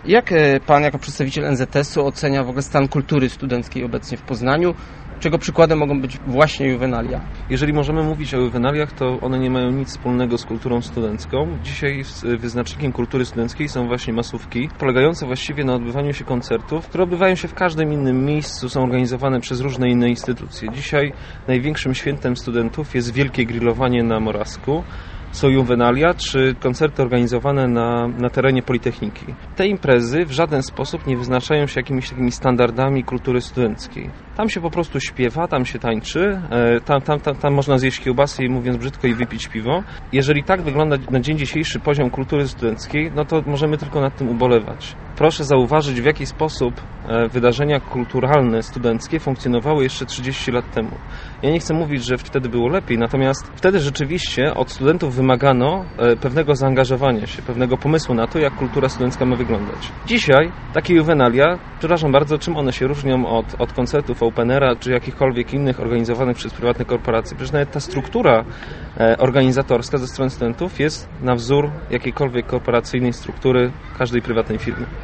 Jak pan jako przedstawiciel NZS-u ocenia w ogóle stan kultury studenckiej obecnie w Poznaniu? Czego przykładem mogą być właśnie juwenalia? Jeżeli możemy mówić o juwenaliach, to one nie mają nic wspólnego z kulturą studencką. Dzisiaj wyznacznikiem kultury studenckiej są właśnie masówki, polegające właściwie na odbywaniu się koncertów, które odbywają się w każdym innym miejscu, są organizowane przez różne inne instytucje. Dzisiaj największym świętem studentów jest wielkie grillowanie na Morawsku. Są juwenalia czy koncerty organizowane na terenie Politechniki. Te imprezy w żaden sposób nie wyznaczają się jakimiś takimi standardami kultury studenckiej. Tam się po prostu śpiewa, tam się tańczy, tam można zjeść kiełbasy i mówiąc brzydko i wypić piwo. Jeżeli tak wygląda na dzień dzisiejszy poziom kultury studenckiej, no to możemy tylko nad tym ubolewać. Proszę zauważyć, w jaki sposób wydarzenia kulturalne, studenckie funkcjonowały jeszcze 30 lat temu. Ja nie chcę mówić, że wtedy było lepiej, natomiast wtedy rzeczywiście od studentów wymagano pewnego zaangażowania się, pewnego pomysłu na to, jak kultura studencka ma wyglądać. Dzisiaj takie juwenalia, przepraszam bardzo, czym one się różnią od koncertów openera, czy jakichkolwiek innych organizowanych przez prywatne korporacje? Przecież nawet ta struktura organizatorska ze strony studentów jest na wzór jakiejkolwiek korporacyjnej struktury każdej prywatnej firmy.